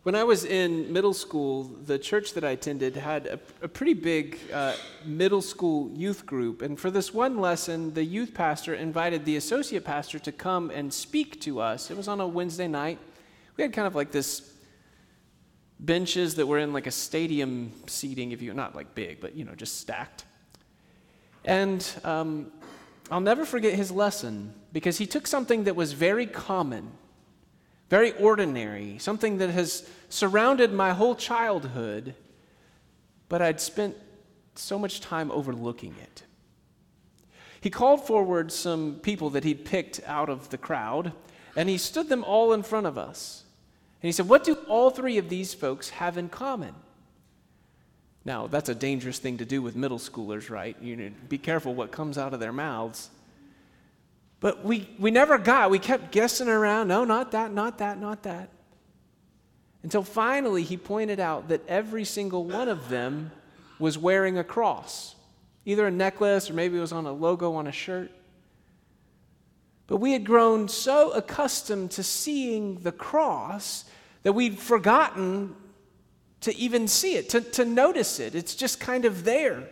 When I was in middle school, the church that I attended had a pretty big middle school youth group. And for this one lesson, the youth pastor invited the associate pastor to come and speak to us. It was on a Wednesday night. We had kind of like this benches that were in like a stadium seating, if you not like big, but just stacked. And I'll never forget his lesson because he took something that was very common, very ordinary, something that has surrounded my whole childhood, but I'd spent so much time overlooking it. He called forward some people that he'd picked out of the crowd, and he stood them all in front of us. And he said, "What do all three of these folks have in common?" Now, that's a dangerous thing to do with middle schoolers, right? Be careful what comes out of their mouths. But we kept guessing around, no, not that, not that, not that. Until finally he pointed out that every single one of them was wearing a cross, either a necklace or maybe it was on a logo on a shirt. But we had grown so accustomed to seeing the cross that we'd forgotten to even see it, to notice it. It's just kind of there.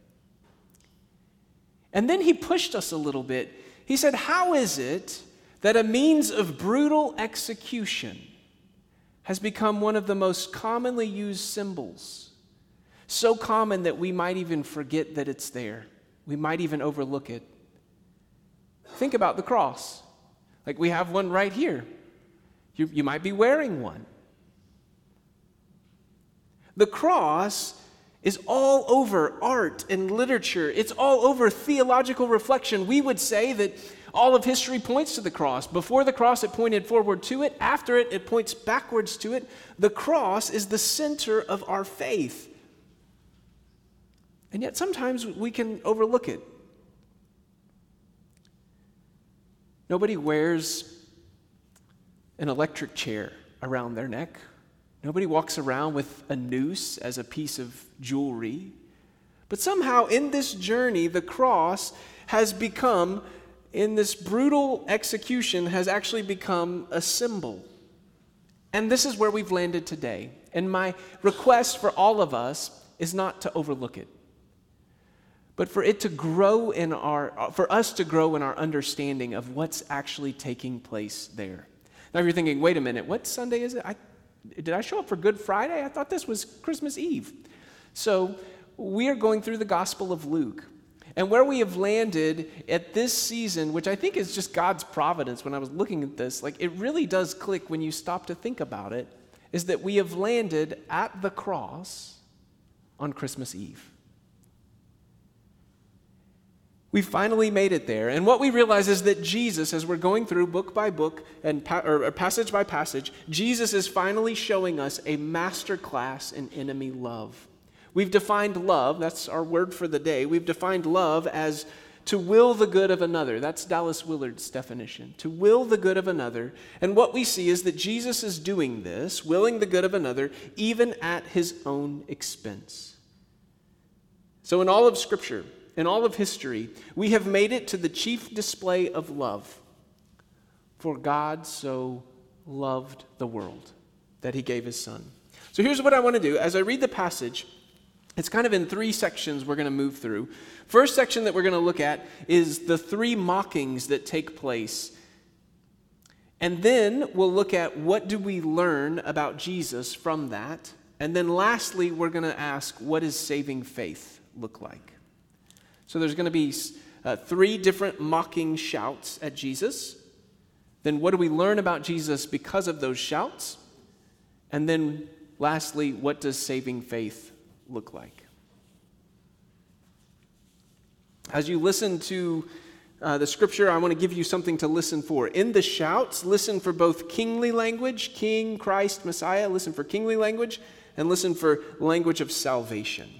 And then he pushed us a little bit. He said, how is it that a means of brutal execution has become one of the most commonly used symbols? So common that we might even forget that it's there. We might even overlook it. Think about the cross. Like we have one right here. You might be wearing one. The cross is all over art and literature. It's all over theological reflection. We would say that all of history points to the cross. Before the cross, it pointed forward to it. After it, it points backwards to it. The cross is the center of our faith. And yet sometimes we can overlook it. Nobody wears an electric chair around their neck. Nobody walks around with a noose as a piece of jewelry. But somehow in this journey, the cross has become, in this brutal execution, has actually become a symbol. And this is where we've landed today. And my request for all of us is not to overlook it, but for it to grow for us to grow in our understanding of what's actually taking place there. Now, if you're thinking, wait a minute, what Sunday is it? Did I show up for Good Friday? I thought this was Christmas Eve. So we are going through the Gospel of Luke. And where we have landed at this season, which I think is just God's providence when I was looking at this, like it really does click when you stop to think about it, is that we have landed at the cross on Christmas Eve. We finally made it there. And what we realize is that Jesus, as we're going through book by book and or passage by passage, Jesus is finally showing us a master class in enemy love. We've defined love, that's our word for the day. We've defined love as to will the good of another. That's Dallas Willard's definition. To will the good of another. And what we see is that Jesus is doing this, willing the good of another, even at his own expense. So in all of Scripture, in all of history, we have made it to the chief display of love. For God so loved the world that he gave his son. So here's what I want to do. As I read the passage, it's kind of in three sections we're going to move through. First section that we're going to look at is the three mockings that take place. And then we'll look at what do we learn about Jesus from that. And then lastly, we're going to ask, what does saving faith look like? So there's going to be three different mocking shouts at Jesus. Then what do we learn about Jesus because of those shouts? And then lastly, what does saving faith look like? As you listen to the scripture, I want to give you something to listen for. In the shouts, listen for both kingly language, King, Christ, Messiah. Listen for kingly language and listen for language of salvation.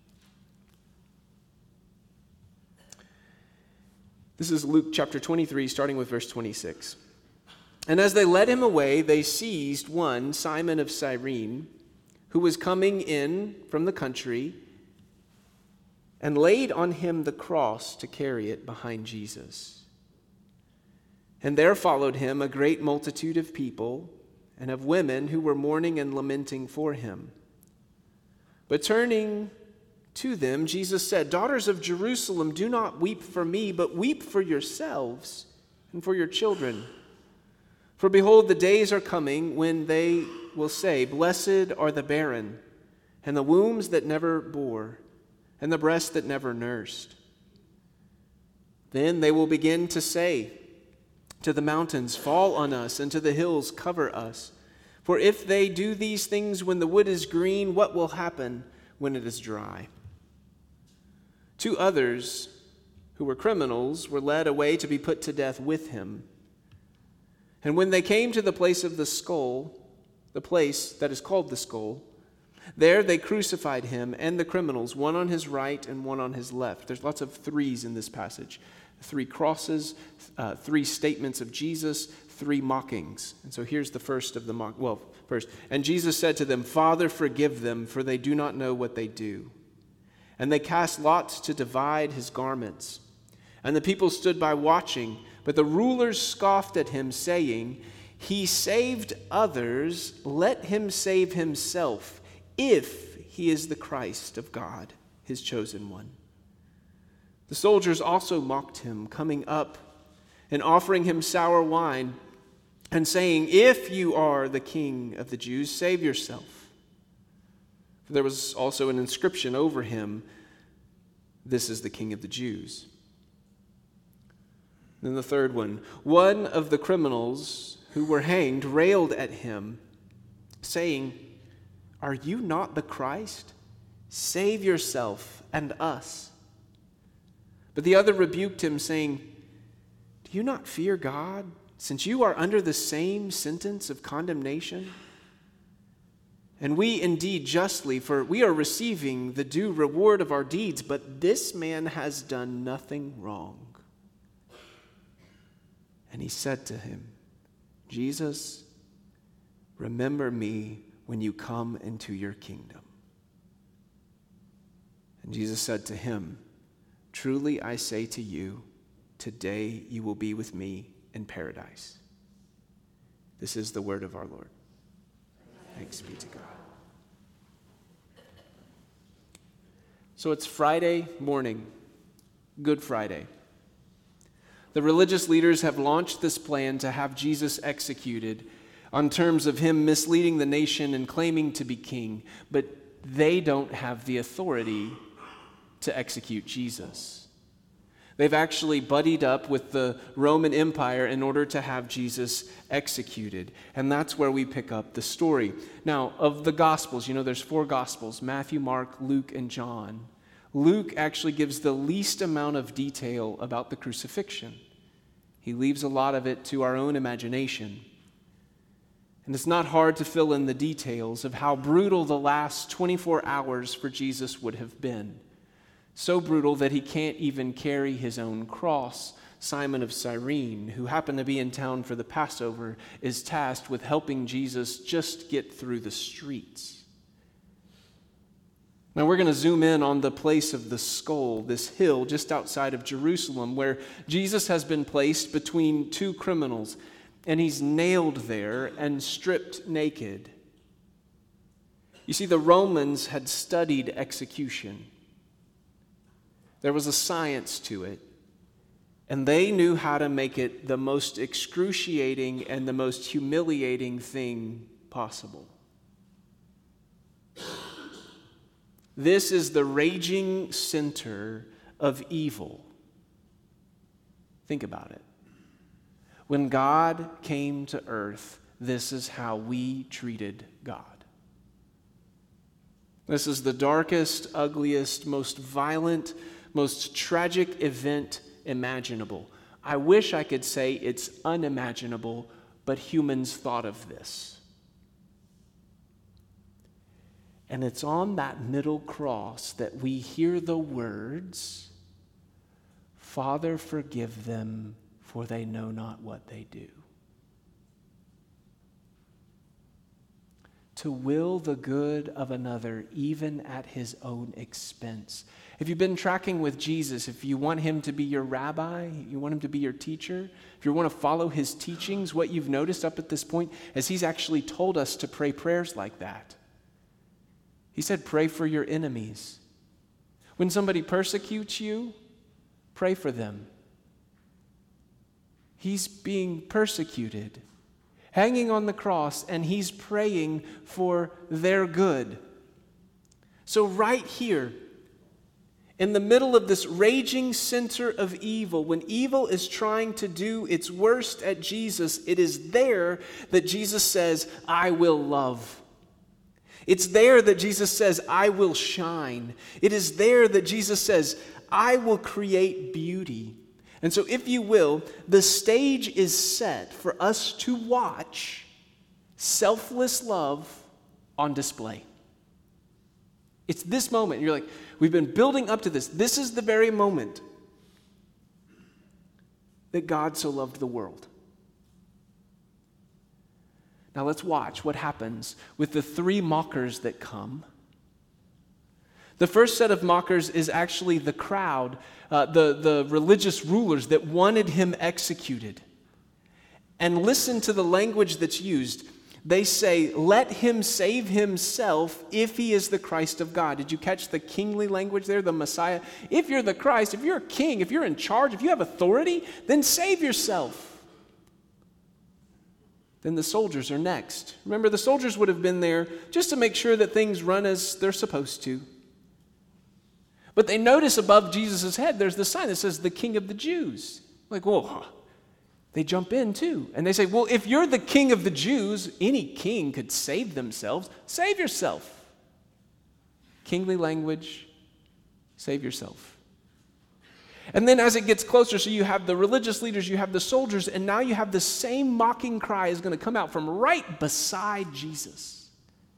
This is Luke chapter 23, starting with verse 26. And as they led him away, they seized one, Simon of Cyrene, who was coming in from the country, and laid on him the cross to carry it behind Jesus. And there followed him a great multitude of people, and of women who were mourning and lamenting for him. But turning to them, Jesus said, "Daughters of Jerusalem, do not weep for me, but weep for yourselves and for your children. For behold, the days are coming when they will say, 'Blessed are the barren, and the wombs that never bore, and the breasts that never nursed.' Then they will begin to say to the mountains, 'Fall on us,' and to the hills, 'Cover us.' For if they do these things when the wood is green, what will happen when it is dry?" 2 others who were criminals were led away to be put to death with him. And when they came to the place of the skull, the place that is called the skull, there they crucified him and the criminals, one on his right and one on his left. There's lots of threes in this passage. 3 crosses, 3 statements of Jesus, 3 mockings. And so here's the first of the first. "And Jesus said to them, 'Father, forgive them, for they do not know what they do.' And they cast lots to divide his garments. And the people stood by watching, but the rulers scoffed at him, saying, 'He saved others, let him save himself, if he is the Christ of God, his chosen one.' The soldiers also mocked him, coming up and offering him sour wine, and saying, 'If you are the King of the Jews, save yourself.' For there was also an inscription over him, 'This is the King of the Jews.'" Then the third one of the criminals who were hanged railed at him, saying, "Are you not the Christ? Save yourself and us." But the other rebuked him, saying, "Do you not fear God, since you are under the same sentence of condemnation? And we indeed justly, for we are receiving the due reward of our deeds, but this man has done nothing wrong." And he said to him, "Jesus, remember me when you come into your kingdom." And Jesus said to him, "Truly I say to you, today you will be with me in paradise." This is the word of our Lord. Thanks be to God. So it's Friday morning, Good Friday. The religious leaders have launched this plan to have Jesus executed on terms of him misleading the nation and claiming to be king, but they don't have the authority to execute Jesus. They've actually buddied up with the Roman Empire in order to have Jesus executed. And that's where we pick up the story. Now, of the Gospels, there's 4 Gospels, Matthew, Mark, Luke, and John. Luke actually gives the least amount of detail about the crucifixion. He leaves a lot of it to our own imagination. And it's not hard to fill in the details of how brutal the last 24 hours for Jesus would have been. So brutal that he can't even carry his own cross. Simon of Cyrene, who happened to be in town for the Passover, is tasked with helping Jesus just get through the streets. Now we're going to zoom in on the place of the skull, this hill just outside of Jerusalem, where Jesus has been placed between 2 criminals, and he's nailed there and stripped naked. You see, the Romans had studied execution. There was a science to it, and they knew how to make it the most excruciating and the most humiliating thing possible. This is the raging center of evil. Think about it. When God came to earth, this is how we treated God. This is the darkest, ugliest, most violent, most tragic event imaginable. I wish I could say it's unimaginable, but humans thought of this. And it's on that middle cross that we hear the words, "Father, forgive them, for they know not what they do." to will the good of another, even at his own expense. If you've been tracking with Jesus, if you want him to be your rabbi, you want him to be your teacher, if you want to follow his teachings, what you've noticed up at this point is he's actually told us to pray prayers like that. He said, pray for your enemies. When somebody persecutes you, pray for them. He's being persecuted, hanging on the cross, and he's praying for their good. So right here, in the middle of this raging center of evil, when evil is trying to do its worst at Jesus, it is there that Jesus says, I will love. It's there that Jesus says, I will shine. It is there that Jesus says, I will create beauty. And so, if you will, the stage is set for us to watch selfless love on display. It's this moment. You're like, we've been building up to this. This is the very moment that God so loved the world. Now let's watch what happens with the three mockers that come. The first set of mockers is actually the crowd, the religious rulers that wanted him executed. And listen to the language that's used. They say, let him save himself if he is the Christ of God. Did you catch the kingly language there, the Messiah? If you're the Christ, if you're a king, if you're in charge, if you have authority, then save yourself. Then the soldiers are next. Remember, the soldiers would have been there just to make sure that things run as they're supposed to. But they notice above Jesus' head, there's the sign that says, the King of the Jews. Like, whoa. They jump in too. And they say, well, if you're the King of the Jews, any king could save themselves. Save yourself. Kingly language, save yourself. And then as it gets closer, so you have the religious leaders, you have the soldiers, and now you have the same mocking cry is going to come out from right beside Jesus.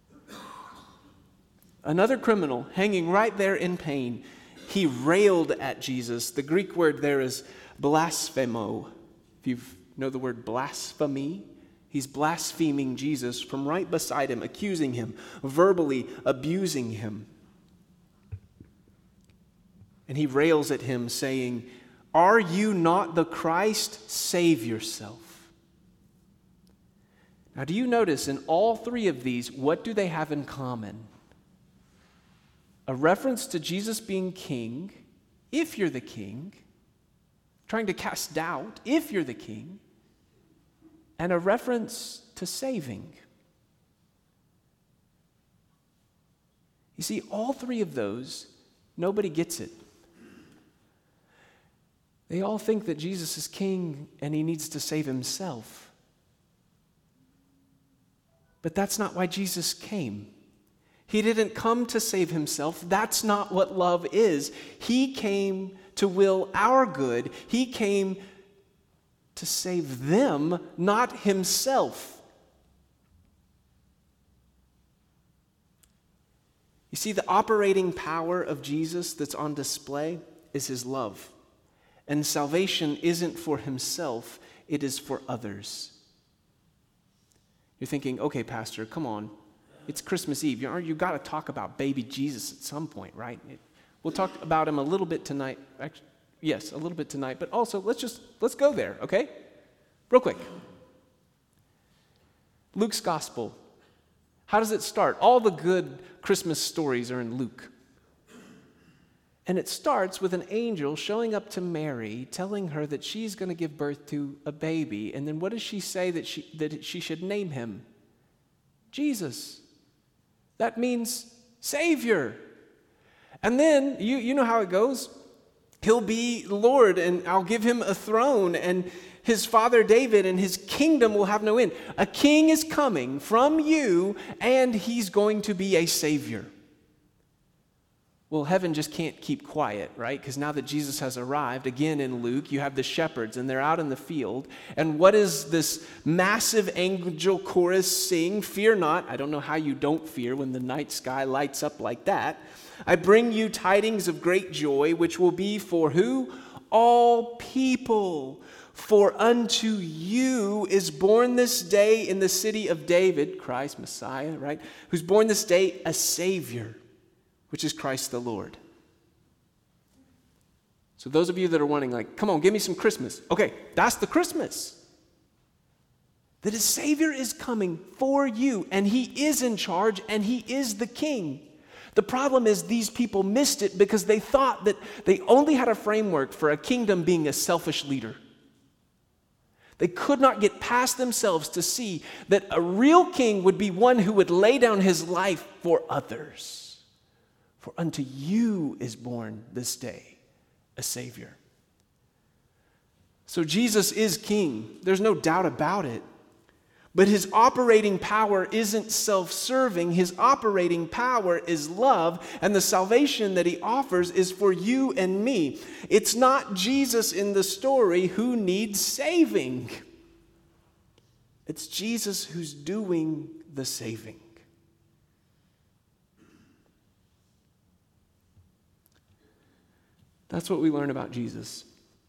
Another criminal hanging right there in pain. He railed at Jesus. The Greek word there is blasphemo. If you know the word blasphemy, he's blaspheming Jesus from right beside him, accusing him, verbally abusing him. And he rails at him, saying, are you not the Christ? Save yourself. Now, do you notice in all three of these, what do they have in common? A reference to Jesus being king, if you're the king, trying to cast doubt, if you're the king, and a reference to saving. You see, all three of those, nobody gets it. They all think that Jesus is king and he needs to save himself. But that's not why Jesus came. He didn't come to save himself. That's not what love is. He came to will our good. He came to save them, not himself. You see, the operating power of Jesus that's on display is his love. And salvation isn't for himself, it is for others. You're thinking, okay, Pastor, come on. It's Christmas Eve. You've got to talk about baby Jesus at some point, right? We'll talk about him a little bit tonight. Actually, yes, a little bit tonight. But also, let's go there, okay? Real quick. Luke's gospel. How does it start? All the good Christmas stories are in Luke. And it starts with an angel showing up to Mary, telling her that she's going to give birth to a baby. And then what does she say that she should name him? Jesus. That means Savior. And then, you know how it goes. He'll be Lord, and I'll give him a throne, and his father David, and his kingdom will have no end. A king is coming from you, and he's going to be a Savior. Well, heaven just can't keep quiet, right? Because now that Jesus has arrived, again in Luke, you have the shepherds, and they're out in the field. And what is this massive angel chorus sing? Fear not. I don't know how you don't fear when the night sky lights up like that. I bring you tidings of great joy, which will be for who? All people. For unto you is born this day in the city of David," Christ, Messiah, right? "Who's born this day a Savior, which is Christ the Lord." So those of you that are wanting, like, come on, give me some Christmas. Okay, that's the Christmas. That a Savior is coming for you, and He is in charge, and He is the King. The problem is these people missed it because they thought that they only had a framework for a kingdom being a selfish leader. They could not get past themselves to see that a real king would be one who would lay down his life for others. For unto you is born this day a Savior. So Jesus is king. There's no doubt about it. But his operating power isn't self-serving. His operating power is love, and the salvation that he offers is for you and me. It's not Jesus in the story who needs saving. It's Jesus who's doing the saving. That's what we learn about Jesus.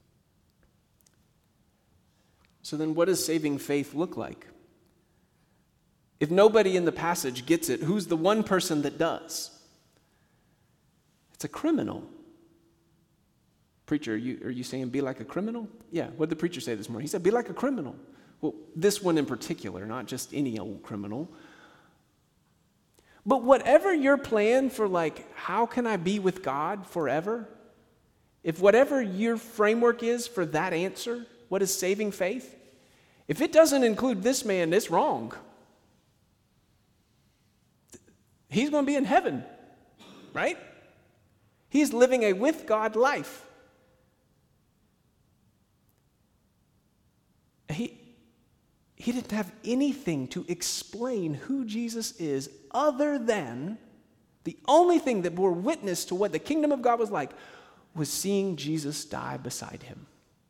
So then what does saving faith look like? If nobody in the passage gets it, who's the one person that does? It's a criminal. Preacher, are you saying be like a criminal? Yeah, what did the preacher say this morning? He said, be like a criminal. Well, this one in particular, not just any old criminal. But whatever your plan for, like, how can I be with God forever? If whatever your framework is for that answer, what is saving faith? If it doesn't include this man, it's wrong. He's going to be in heaven, right? He's living a with God life. He didn't have anything to explain who Jesus is other than the only thing that bore witness to what the kingdom of God was like was seeing Jesus die beside him.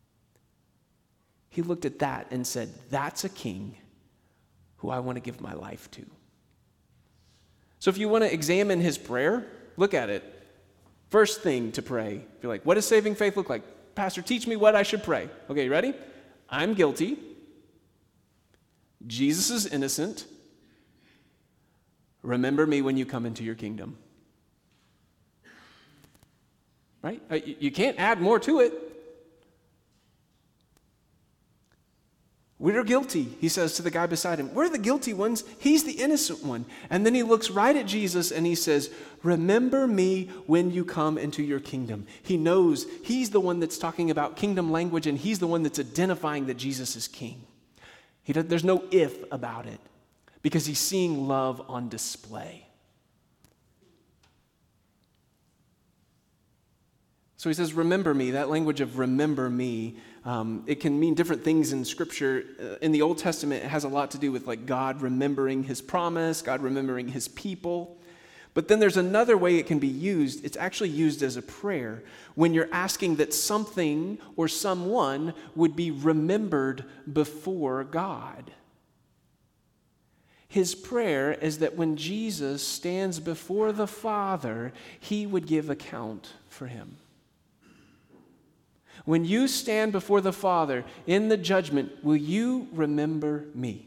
He looked at that and said, that's a king who I want to give my life to. So if you want to examine his prayer, look at it. First thing to pray, you're like, what does saving faith look like? Pastor, teach me what I should pray. Okay, ready? I'm guilty. Jesus is innocent. Remember me when you come into your kingdom. Right? You can't add more to it. We're guilty, he says to the guy beside him. We're the guilty ones. He's the innocent one. And then he looks right at Jesus and he says, remember me when you come into your kingdom. He knows he's the one that's talking about kingdom language, and he's the one that's identifying that Jesus is king. There's no if about it, because he's seeing love on display. So he says, remember me. That language of remember me, it can mean different things in Scripture. In the Old Testament, it has a lot to do with, like, God remembering his promise, God remembering his people. But then there's another way it can be used. It's actually used as a prayer when you're asking that something or someone would be remembered before God. His prayer is that when Jesus stands before the Father, he would give account for him. When you stand before the Father in the judgment, will you remember me?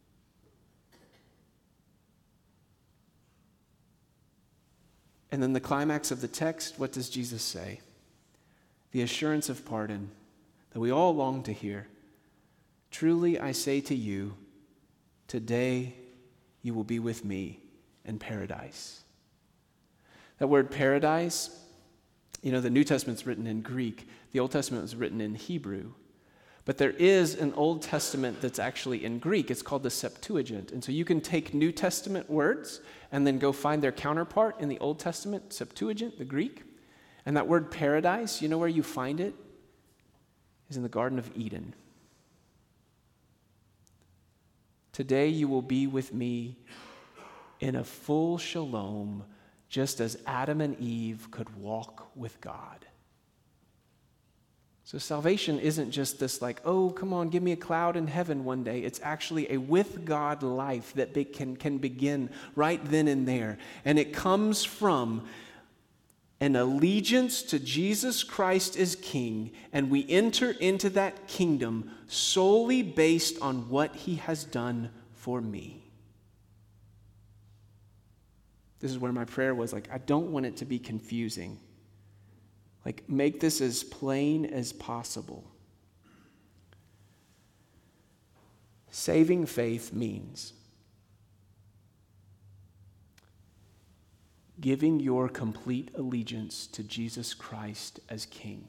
And then the climax of the text, what does Jesus say? The assurance of pardon that we all long to hear. Truly I say to you, today you will be with me in paradise. That word paradise, you know, the New Testament's written in Greek. The Old Testament was written in Hebrew. But there is an Old Testament that's actually in Greek. It's called the Septuagint. And so you can take New Testament words and then go find their counterpart in the Old Testament, Septuagint, the Greek. And that word paradise, you know where you find it? Is in the Garden of Eden. Today you will be with me in a full shalom, just as Adam and Eve could walk with God. So salvation isn't just this, like, oh, come on, give me a cloud in heaven one day. It's actually a with God life that can begin right then and there. And it comes from an allegiance to Jesus Christ as King, and we enter into that kingdom solely based on what he has done for me. This is where my prayer was, like, I don't want it to be confusing. Like, make this as plain as possible. Saving faith means giving your complete allegiance to Jesus Christ as King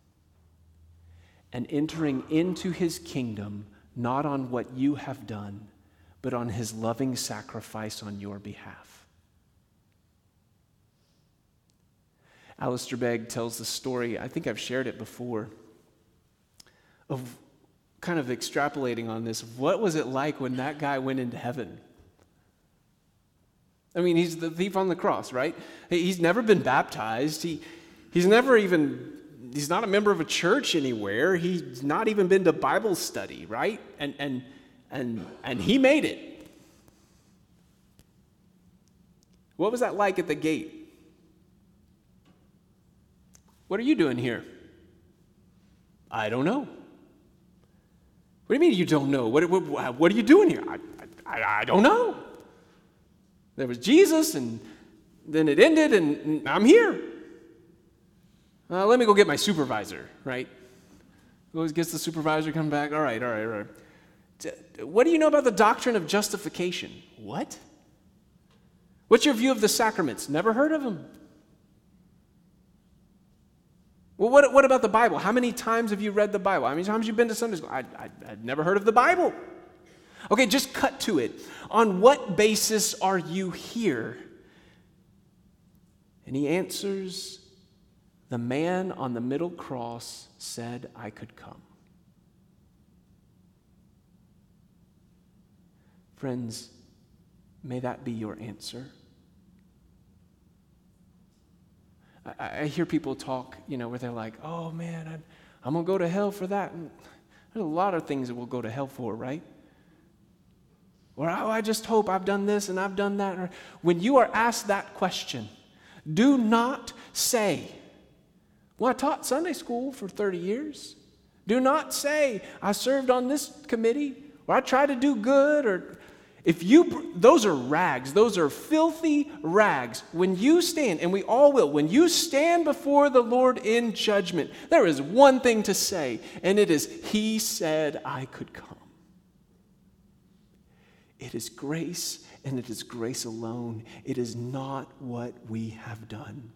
and entering into his kingdom not on what you have done, but on his loving sacrifice on your behalf. Alistair Begg tells the story, I think I've shared it before, of kind of extrapolating on this. What was it like when that guy went into heaven? I mean, he's the thief on the cross, right? He's never been baptized. He's not a member of a church anywhere. He's not even been to Bible study, right? And he made it. What was that like at the gate? What are you doing here? I don't know. What do you mean you don't know? What are you doing here? I don't know. There was Jesus, and then it ended, and I'm here. Let me go get my supervisor, right? Goes, gets the supervisor, come back. All right. What do you know about the doctrine of justification? What? What's your view of the sacraments? Never heard of them. Well, what about the Bible? How many times have you read the Bible? How many times have you been to Sunday school? I'd never heard of the Bible. Okay, just cut to it. On what basis are you here? And he answers, the man on the middle cross said I could come. Friends, may that be your answer. I hear people talk, where they're like, oh man, I'm going to go to hell for that. And there's a lot of things that we'll go to hell for, right? Or, oh, I just hope I've done this and I've done that. Or, when you are asked that question, do not say, well, I taught Sunday school for 30 years. Do not say, I served on this committee, or I tried to do good, or those are rags. Those are filthy rags. When you stand, and we all will, when you stand before the Lord in judgment, there is one thing to say, and it is, He said I could come. It is grace, and it is grace alone. It is not what we have done.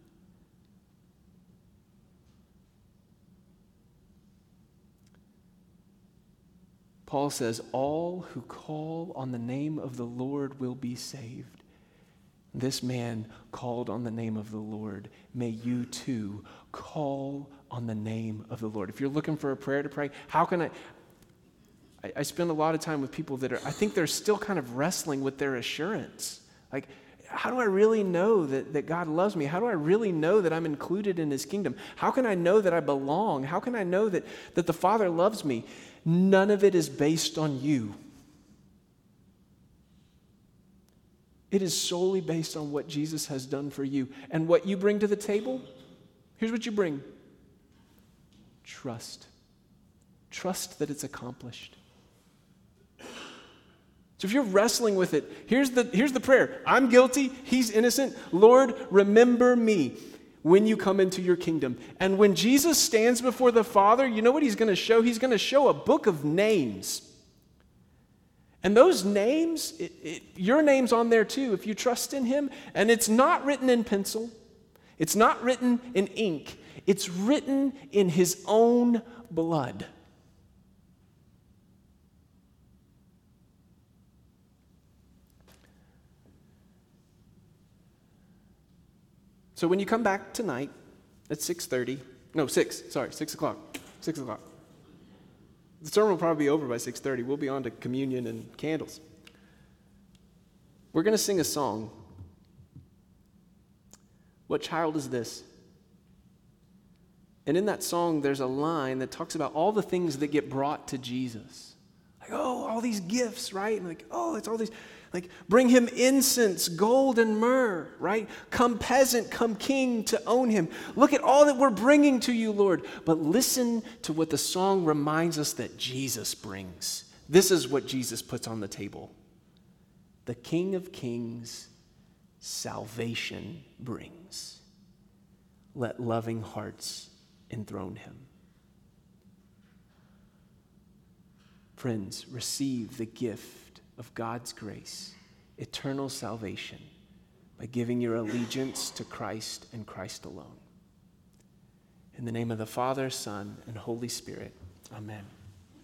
Paul says, all who call on the name of the Lord will be saved. This man called on the name of the Lord. May you too call on the name of the Lord. If you're looking for a prayer to pray, how can I spend a lot of time with people that I think they're still kind of wrestling with their assurance. Like, how do I really know that God loves me? How do I really know that I'm included in his kingdom? How can I know that I belong? How can I know that the Father loves me? None of it is based on you. It is solely based on what Jesus has done for you. And what you bring to the table, here's what you bring. Trust. Trust that it's accomplished. So if you're wrestling with it, here's the prayer. I'm guilty, he's innocent. Lord, remember me when you come into your kingdom. And when Jesus stands before the Father, you know what he's going to show? He's going to show a book of names. And those names, your name's on there too, if you trust in him. And it's not written in pencil. It's not written in ink. It's written in his own blood. So when you come back tonight at 6 o'clock. 6 o'clock. The sermon will probably be over by 6:30. We'll be on to communion and candles. We're going to sing a song. What child is this? And in that song, there's a line that talks about all the things that get brought to Jesus. Like, oh, all these gifts, right? And like, oh, it's all these. Like, bring him incense, gold, and myrrh, right? Come peasant, come king to own him. Look at all that we're bringing to you, Lord. But listen to what the song reminds us that Jesus brings. This is what Jesus puts on the table. The King of Kings, salvation brings. Let loving hearts enthrone him. Friends, receive the gift of God's grace, eternal salvation, by giving your allegiance to Christ and Christ alone. In the name of the Father, Son, and Holy Spirit, amen.